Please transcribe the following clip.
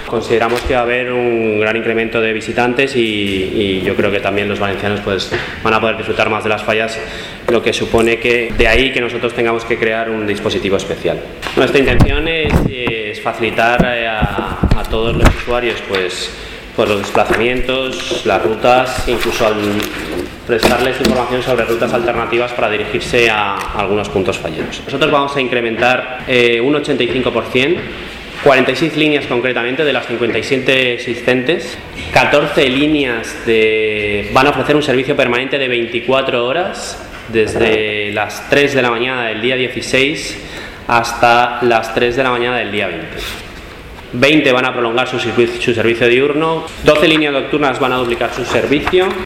Consideramos que va a haber un gran incremento de visitantes y yo creo que también los valencianos pues van a poder disfrutar más de las fallas, lo que supone que de ahí que nosotros tengamos que crear un dispositivo especial. Nuestra intención es facilitar a todos los usuarios pues los desplazamientos, las rutas, incluso prestarles información sobre rutas alternativas para dirigirse a algunos puntos falleros. Nosotros vamos a incrementar un 85%, 46 líneas concretamente de las 57 existentes, 14 líneas van a ofrecer un servicio permanente de 24 horas, desde las 3 de la mañana del día 16 hasta las 3 de la mañana del día 20. 20 van a prolongar su servicio diurno, 12 líneas nocturnas van a duplicar su servicio.